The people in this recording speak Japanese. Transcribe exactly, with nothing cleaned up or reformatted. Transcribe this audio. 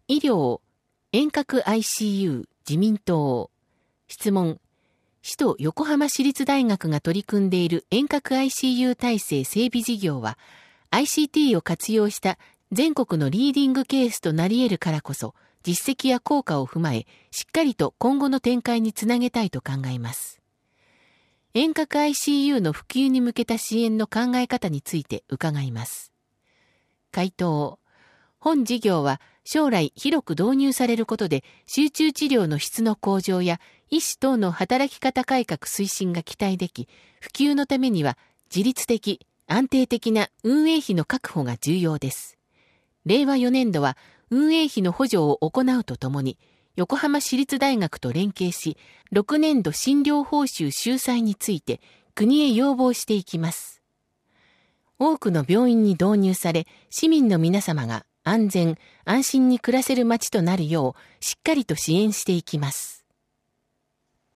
医療、遠隔 アイシーユー、自民党。質問。市と横浜市立大学が取り組んでいる遠隔 アイシーユー 体制整備事業は、アイシーティー を活用した全国のリーディングケースとなり得るからこそ、実績や効果を踏まえ、しっかりと今後の展開につなげたいと考えます。遠隔 アイシーユー の普及に向けた支援の考え方について伺います。回答。本事業は将来広く導入されることで集中治療の質の向上や医師等の働き方改革推進が期待でき、普及のためには自律的、安定的な運営費の確保が重要です。れいわよねんどは運営費の補助を行うとともに、横浜市立大学と連携し、ろくねんど診療報酬収載について国へ要望していきます。多くの病院に導入され、市民の皆様が安全、安心に暮らせる街となるよう、しっかりと支援していきます。